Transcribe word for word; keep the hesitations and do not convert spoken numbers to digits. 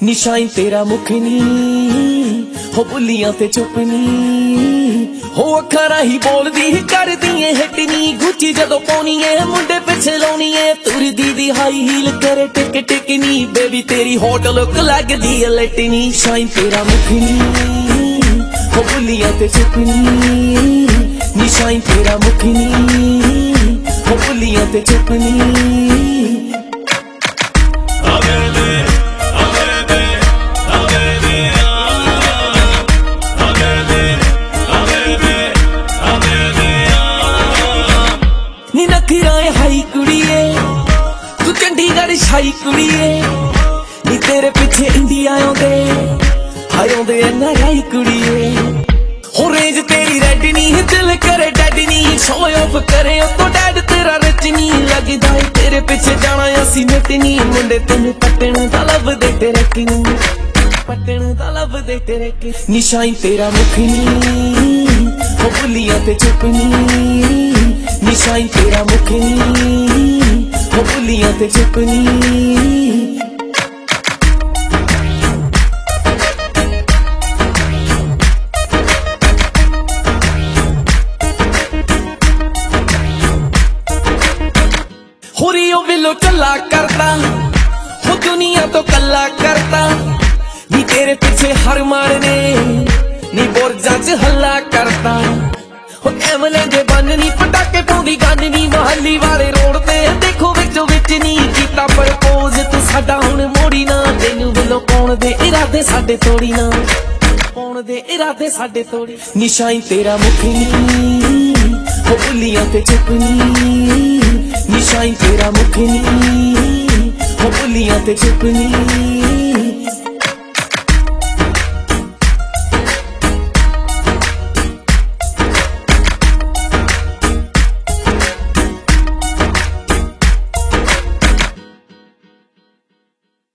निशान तेरा मुख नी हो बुलियां ते चुप नी हो अखारा ही बोल दी कर दिए हिट नी गुची जदों पाउणी है मुंडे पिछे लाउणी है तुर दी दी हाई हील करे टिक टिक नी बेबी तेरी हॉट लुक लगदी है लट नी शाइन तेरा मुख नी हो बुलियां ते चुप नी निशान तेरा मुख नी हो बुलियां ते चुप नी हाई कुड़िए तू चंडीगढ़ शाही कुड़िए नी तेरे पिछे इंडिया आउंदे हाय आउंदे ना राई कुड़िए हो रेंज तेरी रेड नी दिल करे डैड नी शो ऑफ करे तो डैड तेरा रिच नी लगदा है तेरे पिछे जाना असी मिट नी मुंडे तेनू पटण दा लभदे तेरे किनू पटण दा लभदे तेरे कि निशान तेरा मुख नी हो बुलियां ते चुप नी निशान तेरा मुख नी हो बुलियां ते चुप नी हो रियो विलो चला करता हो दुनिया तो कल्ला करता नी तेरे पीछे हर मारने नी बोरजा च हल्ला करता हो एमले दे बन नी पटाके पाउंदी गन नी मोहल्ली वाले रोड ते देखो विचो विच नी कीता प्रपोज तू साडा हुण मोड़ी ना तैनू विलो पाउण दे इरादे साडे तोड़ी ना पाउण दे इरादे साडे तोड़ी निशान तेरा मुख नी हो बुलियां ते चुप नी निशान तेरा मुख नी हो बुलियां ते चुप नी।